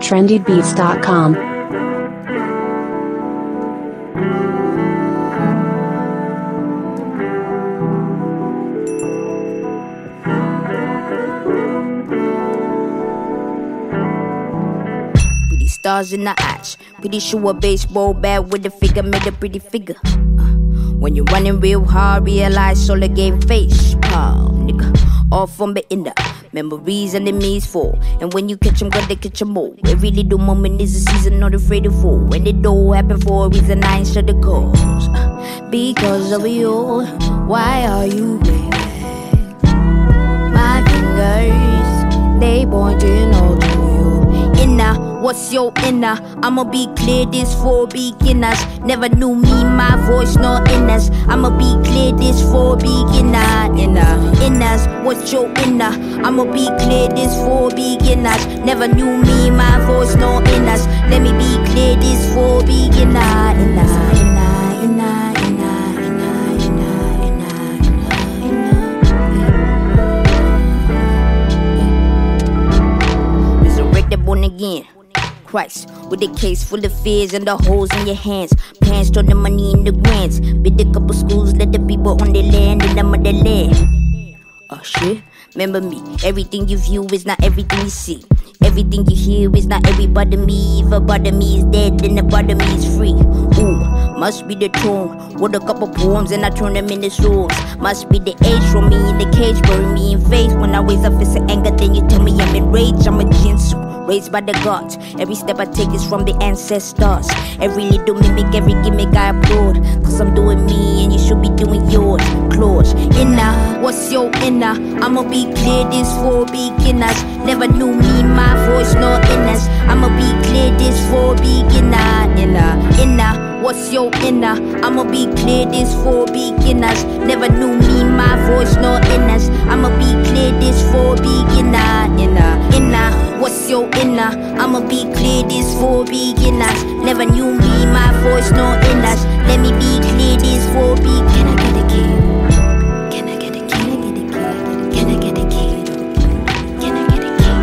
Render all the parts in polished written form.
trendybeats.com. Pretty stars in the eyes, pretty sure a baseball bat with a figure made a pretty figure. When you're running real hard, realize all the game face. Nigga, all from the inner memories enemies fall. And when you catch them, gotta catch them all. Every little moment is a season, not afraid to fall. When it all happen for a reason, I ain't sure the cause. Because of you, why are you baby? My fingers, they pointing all to you. Inner, what's your inner? I'ma be clear, this for beginners. Never knew me, my voice, no inners. I'ma be clear, this for beginner. Inners, what's your inner? I'ma be clear, this for beginners. Never knew me, my voice, no inners. Let me be clear, this for beginner. Resurrected, born again. Christ, with a case full of fears and the holes in your hands. Parents turn the money into grants. Build a couple schools, let the people on their land in the motherland. Oh shit, remember me. Everything you view is not everything you see. Everything you hear is not everybody me. If a part of me is dead, then the part of me is free. Ooh, must be the tone. Wrote a couple poems and I turned them into songs. Must be the age from me in the cage, bury me in faith. When I raise up fist of anger, then you tell me I'm enraged. I'm a jinsu, raised by the gods. Every step I take is from the ancestors. Every little mimic, every gimmick I applaud. Cause I'm doing me and you should be doing yours. Clause, inner, what's your inner? I'ma be clear, this for beginners. Never knew me, my voice, no inners. I'ma be clear, this for beginner. Inner, what's your inner? I'ma be clear, this for beginners. Never knew me, my voice, no inners. I'ma be clear, this for beginner. Inner, what's your inner? I'ma be clear, this for beginners. Never knew me, my voice, no inners. Let me be clear, this for beginners. Can I get a key? Can I get a key? Can I get a key? Can I get a key?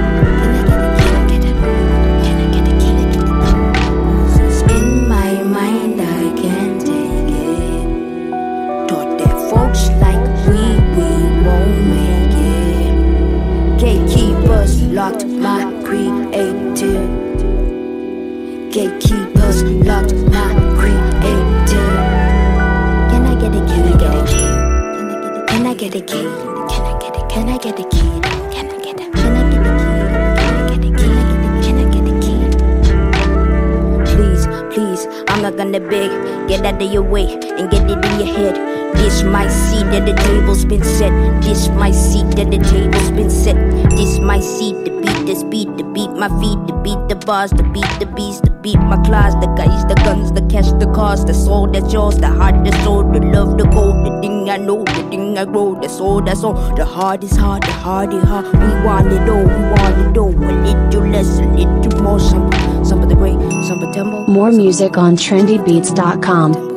Can I get a key? In my mind, I can't take it. Thought that folks like we won't make it. Gatekeepers locked my creative. Gatekeepers locked my creative. Can I get a key? Can I get a key? Can I get a key? Can I get a key? Can I get a key? Can I get a key? Please, I'm not gonna beg. Get out of your way and get it in your head. This my seat that the table's been set. This my seat that the table's been set. This my seat, the beat, the speed, the beat, my feet, the beat, the bars, the beat, the beast, the beat, my claws, the guys, the guns, the cash, the cars, the soul that's yours, the heart, the soul, the love, the gold, the thing I know, the thing I grow, that's all. The heart is hard, the heart is hard. We want it all, we want it all. A little less, a little more. Some of the great, some of the temple. More music on trendybeats.com.